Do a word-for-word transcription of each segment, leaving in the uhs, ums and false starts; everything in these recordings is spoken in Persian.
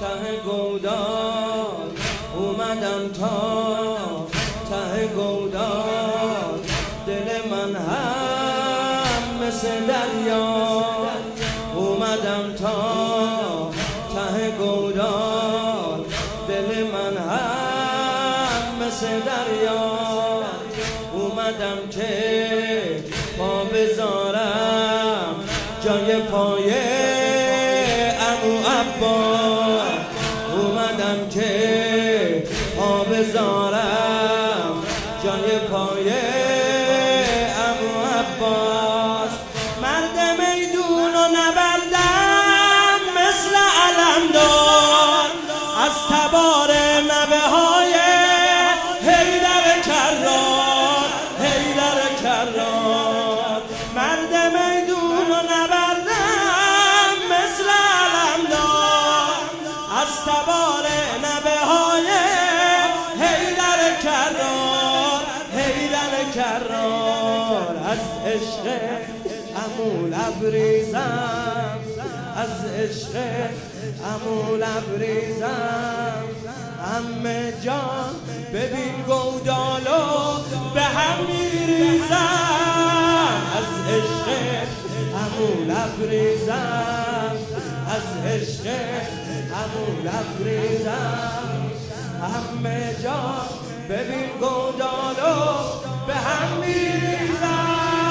ته گودال اومدم تا ته گودال، دل من هم مثل دریا اومدم تا ته گودال، دل من هم مثل دریا اومدم که پا بذارم جای پای عمو عباس، اومدم که پا بذارم جای پای عمو عباس. مرد میدون و نبردم مثل علمدار، از تبار نبه های حیدر کرار حیدر کرار. مرد میدون و نبردم مثل علمدار، از تبار نبه های حیدر کرار حیدر کرار. از عشق عمو لبریزم، از عشق عمو لبریزم، همه جان ببین گودالو به هم میریزم. از عشق عمو لبریزم، از عشق عمو لبریزم، همه جان ببین گودالو به هم میریزم.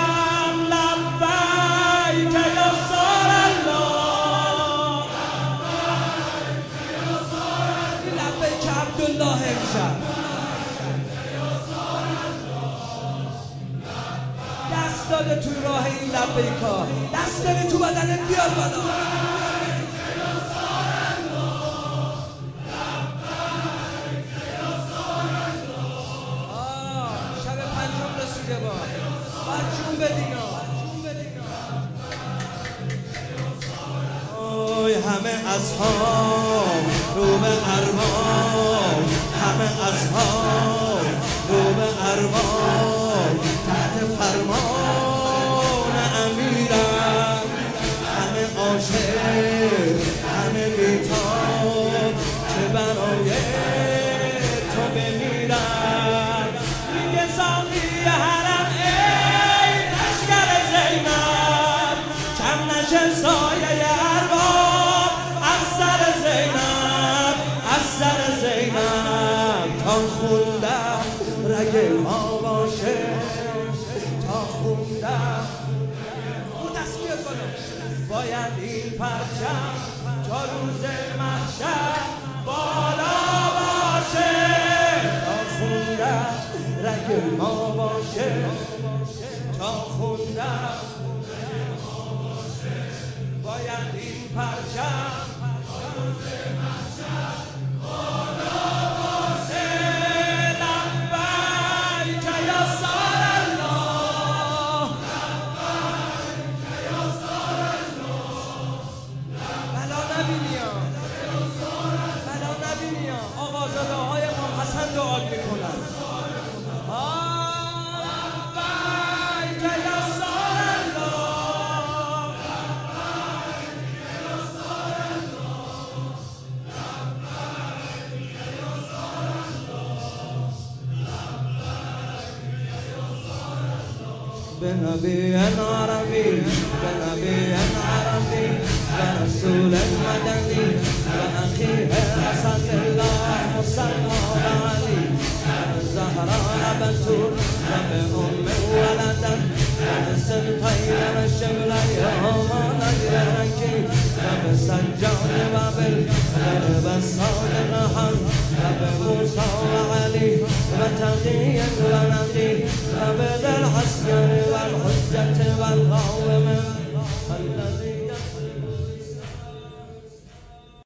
لبیک یا سار الله، لبیک عبدالله امشب. دست داده توی راه این لبیکا، دست داده تو بدنت بیاد بالا. شب پنجم رسیده با باید جون بدینا. اوی همه اصحاب رو به ارباب، همه اصحاب رو به ارباب، تحت فرمان امیرم. همه عاشق همه بیتاب که برای تو بمیرم. میگه ساقی حرم ای لشکر زینب، کم نشه سایه ارباب از سر زینب از سر زینب. تا خوندم رگ ما باشه، تا خوندم او دست بیاد بالا. باید این پرچم تا روز محشر بالا باشه، تا خوندم رگ ما باشه، تا خوندم باید این پرچم تا روز محشر بالا باشه. لبیک یا سار الله، لبیک یا سار الله. بلا نبینیم بلا نبینیم آقازاده های امام حسن دعا میکنن. لبیک یا سار الله، لبیک یا سار الله، لبیک یا سار الله، لبیک یا سار الله. به نبی عربی، به نبی عربی، به رسول مدنی، به اخی حسن الله مصطفی علی، به زهرا بتول و به ام ولدت، به سلطین و شملی همان اگرکی، و به سجاد بابل و به صادق حق، و به موسی و علی و تقی